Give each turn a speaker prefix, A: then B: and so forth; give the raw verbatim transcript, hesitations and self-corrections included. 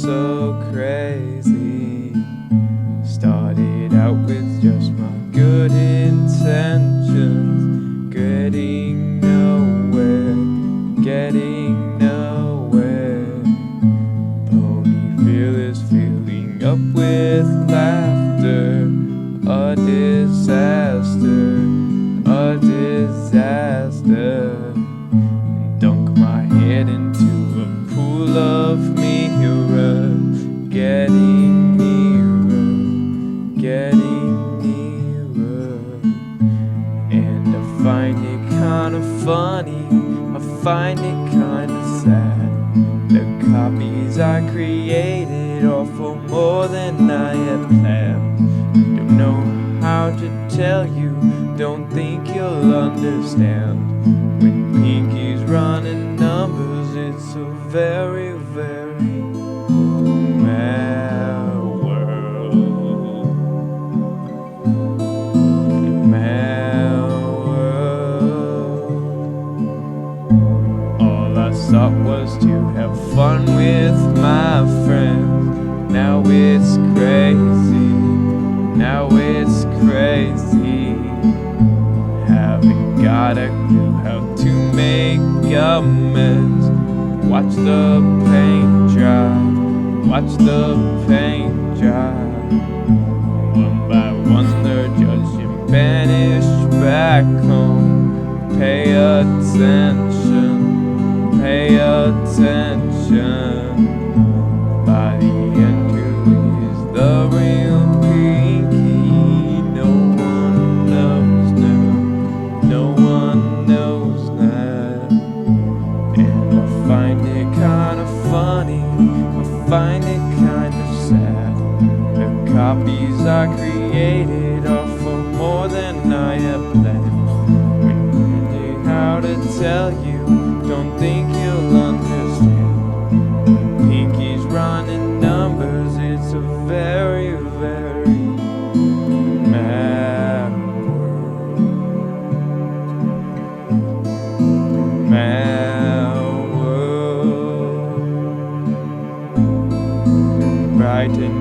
A: so crazy. Started out with just my good intentions, getting nowhere, getting nowhere. Ponyville is filling up with laughter, a disaster, a disaster. Dunk my head into a pool of mirror, getting nearer, getting nearer. And I find it kind of funny, I find it kind of sad. The copies I created are for more than I had planned. Don't know how to tell you, don't think you'll understand. When Pinky's running numbers, it's a very, very mad world. Mad world. All I sought was to have fun with my friends. Now it's crazy, now it's crazy. Haven't got a clue how to make amends. Watch the paint dry, watch the paint dry. One by one they're judged and banished back home. Pay attention, pay attention. By the end, who is the real Pinky? No one knows now, no one knows now. And I find it kind of funny, I find it kind of sad. The copies I created are for more than I have planned. When you know how to tell you, don't think you'll understand. When Pinky's running numbers, it's a very, very mad world. Mad world. Bright and